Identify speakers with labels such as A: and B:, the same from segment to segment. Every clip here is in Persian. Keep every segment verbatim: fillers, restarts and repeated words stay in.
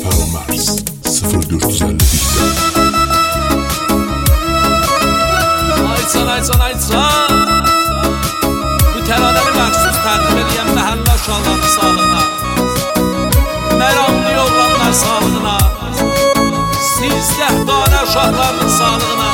A: Fermez sıfır dört yüz elli bir.
B: Aycan aycan aycan bu təranəni məxsus tərtib edən məhəllə uşaqlarının sağlığına, məramlı yollanlar sağlığına, sizdə dana uşaqlarının sağlığına.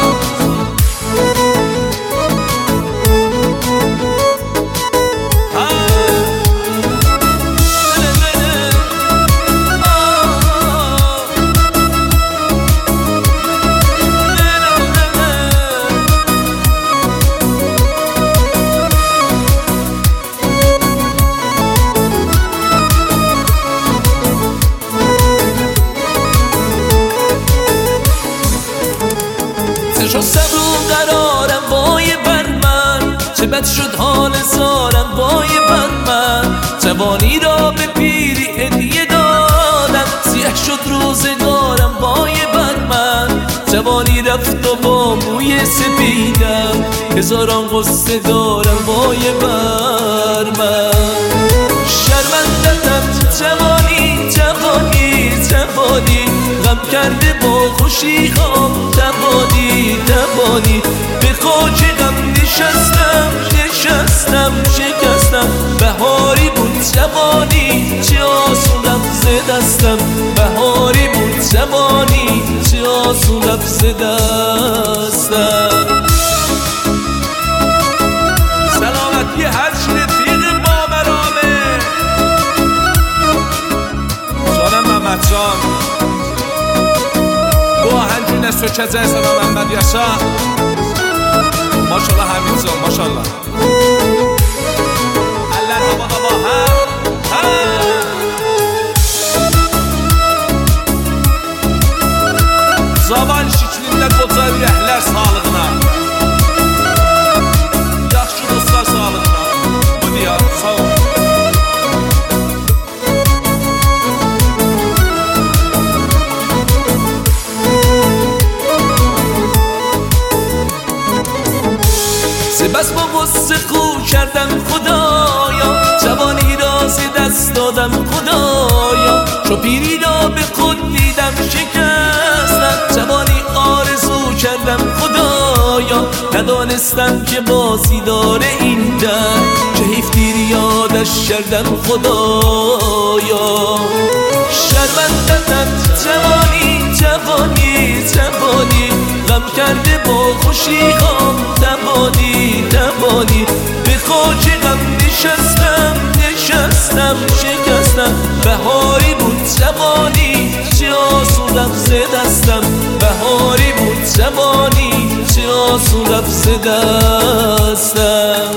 C: چه صبر و قرارم وای بر من، چه بد شد حال زارم وای بر من. جوانی را به پیری هدیه دادم، سیه شد روزگارم وای بر من. جوانی رفت و با موی سپیدم، هزاران قصه دارم وای بر من. شرمندتم جوانی جوانی جوانی، غم کرده با خوشی خام توانی توانی. به خاک غم نشستم نشستم شکستم، بهاری بود جوانی چه آسون رفت ز دستم. بهاری بود جوانی چه آسون رفت ز دستم.
B: سلامتی هر چی رفیق با مرامه جانم محمد جان، bu ahəngin nə sökəcəksən o Məmməd yaşa. Maşallah Həmid can, maşallah. Əllər havada bax, hə? Hə? Zaman şiklində qoca ürəklər sağlığına, yaxşı dostlar sağlığına. Bu diyar, sağ ol.
C: بس با غصه خو کردم خدایا، جوانی را ز دست دادم خدایا. چو پیری را به خود دیدم شکستم، جوانی آرزو کردم خدایا. ندانستم که بازی داره این در، چه حیف دیر یادش کردم خدایا. شرمندتم جوانی جوانی جوانی، غم کرده با خوشی خام توانی توانی. به خاک غم نشستم نشستم شکستم، بهاری بود جوانی چه آسون رفت ز دستم. بهاری بود جوانی چه آسون رفت ز دستم.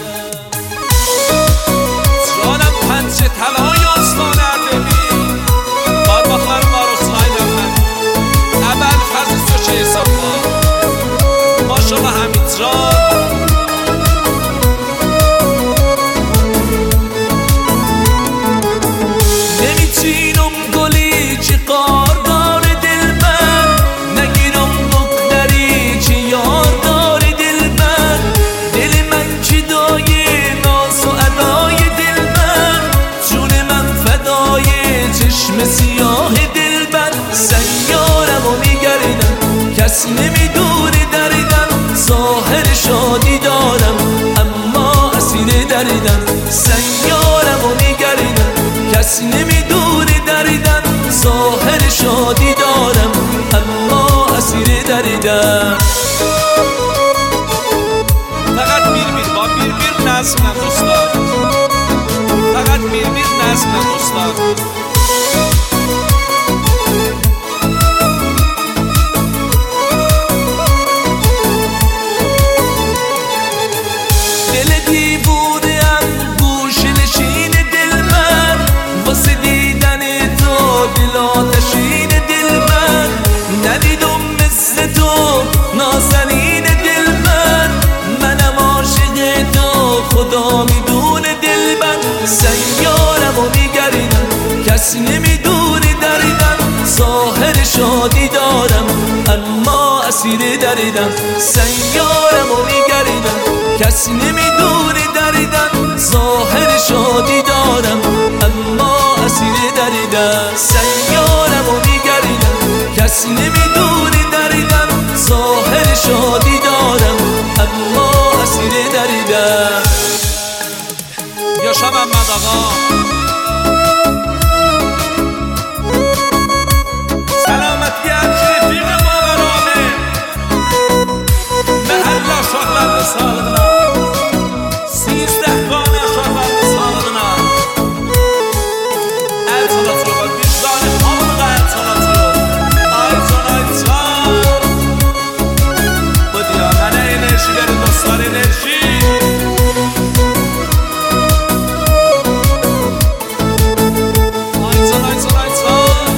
B: جانم پنچه طلای استان اردبیل، بارباقlarım var olsun aynen ben. Əbəl fəzl sökə hesabla. Maşallah Həmid can.
C: نمیچینم گلی که قار داره دل من، نگیرم دختری که یار داره دل من. دل من که دایه ناز و ادای دل من، جون من فدای چشم سیاه دل من. سیارم و میگردم کس نمیدونه دردم، ظاهر شادی دارم اما اسیر دردم. سیارم و میگردم کس نمیدونه دردم، ظاهر شادی دارم اما اسیر دردم.
B: Fəqət bir-bir, bax bir-bir nəzmlə dostlar. Fəqət bir-bir nəzmlə dostlar.
C: دل دیوونه ام گوشه نشین دل من، واسه دیدن تو دل آتشین دل من. ندیدم مثل تو نازنین دل من، منم عاشق تو خدا میدونه دل من. سیارم و میگردم کسی نمیدونه دردم، ظاهر شادی دارم اما اسیر دردم. سیارم و میگردم کسی نمیدونه دردم، ظاهر شادی دارم اما اسیر دردم. سیارم و کسی نمیدونه دریدم، ظاهر شادی دارم اما اسیر دریدم.
B: یاشا محمد آقا سلامتی از رفیق باقرامه محل شغلت سالدنا سیزده خانه شغلت سالدنا el sanatçı var vicdanı hamıda el sanatçı ay can ay can bu diya mənə enerjileri dostlar enerji ay can ay can ay can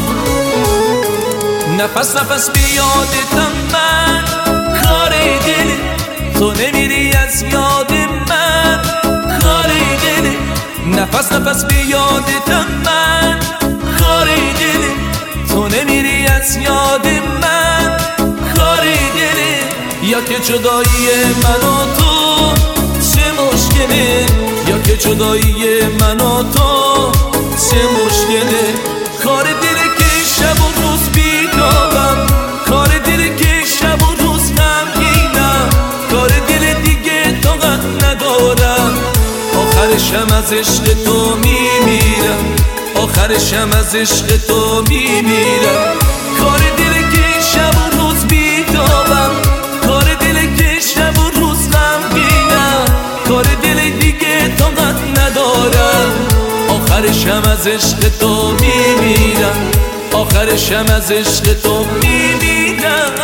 C: نفس نفس بیادتم من کار دلی تو نمیری از یاد من کار دلی نفس نفس بیادتم من کار دلی تو نمیری از یاد من کار دلی یا که جدایی من و تو چه مشکله یا که جدایی من و تو چه مشکله کار دلی که شب و روز بیدارم کار دلی که شب و روز غمگینم کار دل دیگه طاقت ندارم آخرشم از عشق تو میمیرم آخرشم از عشق تو میمیرم کار دل که شب و روز بیدارم کار دل که شب و روز غمگینم کار دل دیگه طاقت ندارم آخرشم از عشق تو میمیرم آخرشم از عشق تو میمیرم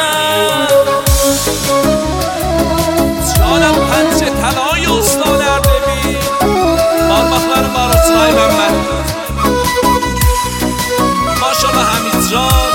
B: canım پنچه طلای استان اردبیل parmaklarım arasına Mehmet maşallah Hamidcan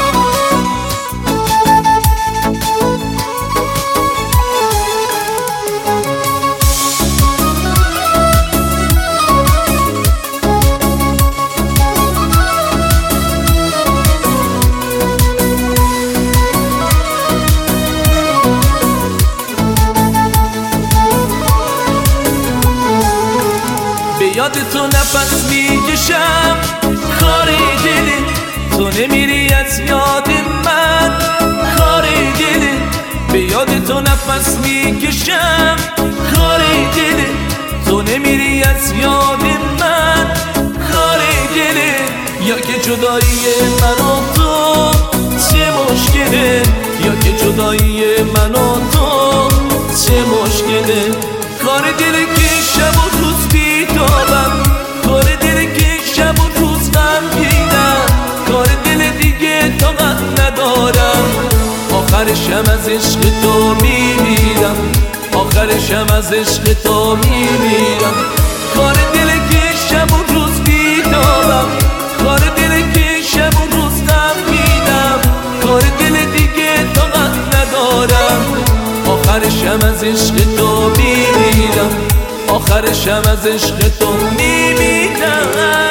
C: یاد تو نفس میکشم کار دلی تو نمیری از یاد من کار دلی به یاد تو نفس میکشم کار دلی تو نمیری از یاد من کار دلی یا که جدایی من و تو چه مشکله یا که جدایی من و تو چه مشکله کار دلی که شب و روز بیدارم کار دلی که شب و روز غمگینم کار دل دیگه طاقت ندارم آخرشم از عشق تو میمیرم آخرشم از عشق تو میمیرم کار دلی که شب و روز بیدارم کار دلی که شب و روز غمگینم کار دل دیگه طاقت ندارم آخرشم از عشق تو میمیرم آخرشم از عشق تو میمیرم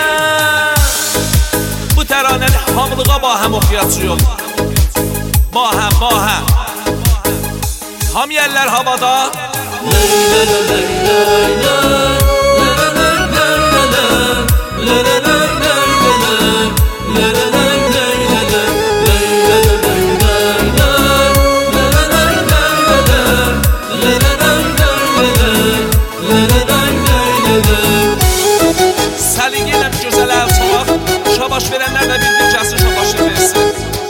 B: bu təranəni hamılığa ba həm oxuyacağıq ba həm ba həm ham yerlər havada səliqə ilə gözəl əl çalaq şabaş verənlər də bildir gəlsin şabaşı versin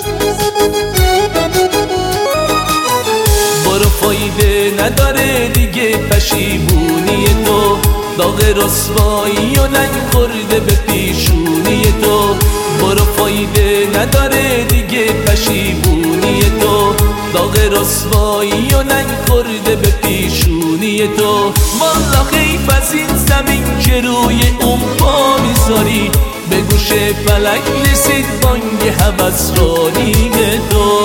C: برو فایده نداره دیگه پشیمونی تو داغ رسوایی و لنگ خورده به پیشونی تو برو فایده نداره دیگه پشیمونی تو داغ رسوایی و لنگ خورده به پیشونی تو والله خیف از این زمین که روی اون پا میذاری به گوش فلک رسید بانگ هوسرانی تو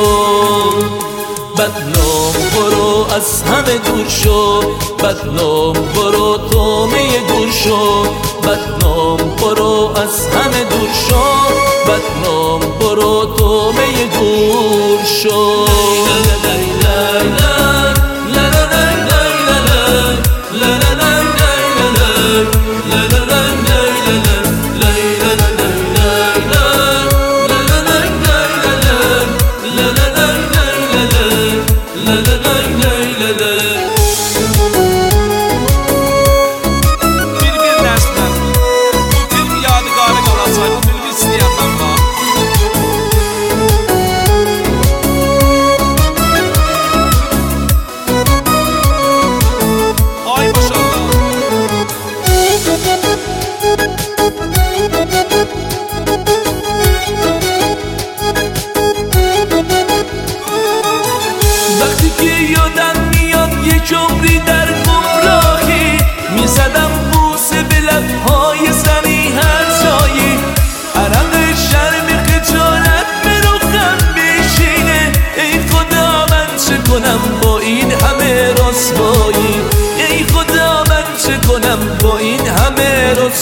C: بدنام برو از همه دور شو بدنام برو تومه گور شو بدنام برو از همه دور شو بدنام برو تومه گور شو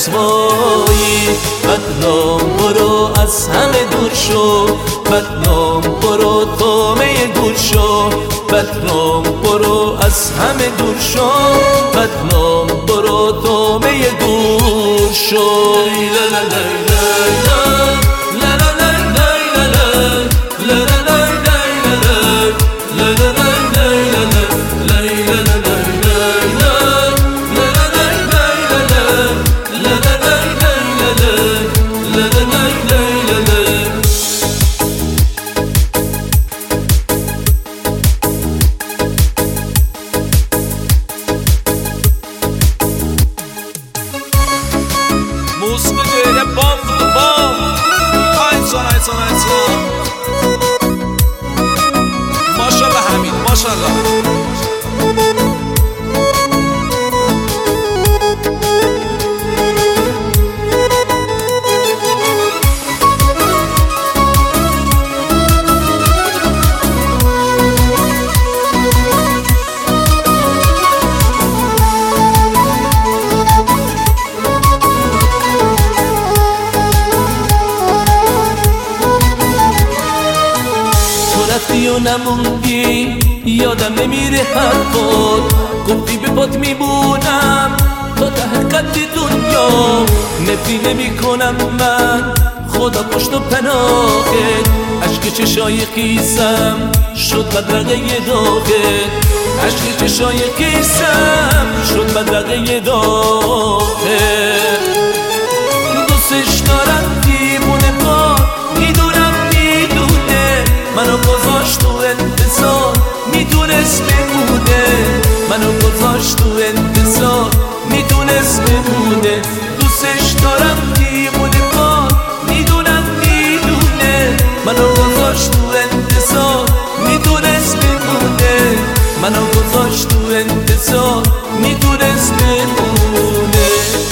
C: رسوایی. بدنام برو از همه دور شو، بدنام برو تومه گور شو، بدنام برو از همه دور شو، بدنام برو تومه گور شو.
B: موسیقی دیگه بام تو بام ایسان ایسان ایسان ماشالله حمید ماشالله.
C: و نموندی یادم نمیره حرفات، گفتی به پات میبونم تا ته قد دنیا، نفی نمی کنم من خدا پشت و پناهت، عشق چشای قیسم شد بدرقه داغت، عشق چشای قیسم شد بدرقه داغت. دوستش دارم دیوونه پا میدونم میدونه، منو گذاشت تو انتظار میتونست بمونه، منو گذاشت تو انتظار میتونست بمونه. دوستش دارم دیوونه پا میدونم میدونه، منو گذاشت تو انتظار میتونست بمونه، منو گذاشت تو انتظار میتونست بمونه.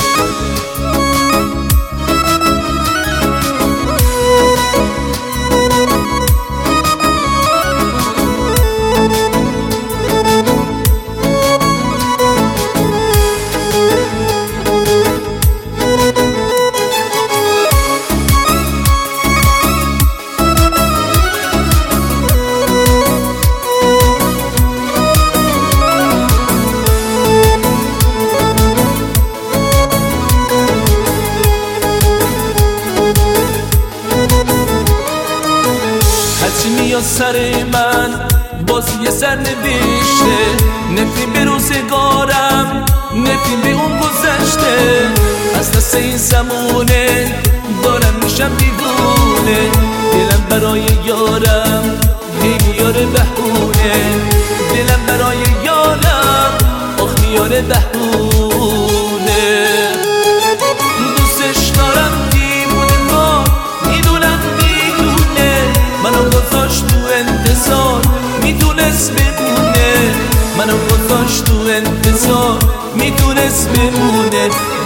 C: یا سر من باز یه سر نوشته، نفرین به روزگارم نفرین به اون گذشته، از دست این زمونه دارم میشم دیوونه، دلم برای یارم هی میاره بهونه، دلم برای یارم آخ میاره بهونه. دوستش دارم دیوونه ما میدونم میدونه، منو گذاشت تو انتظار میتونست بمونه، منو گذاشت تو انتظار میتونست بمونه.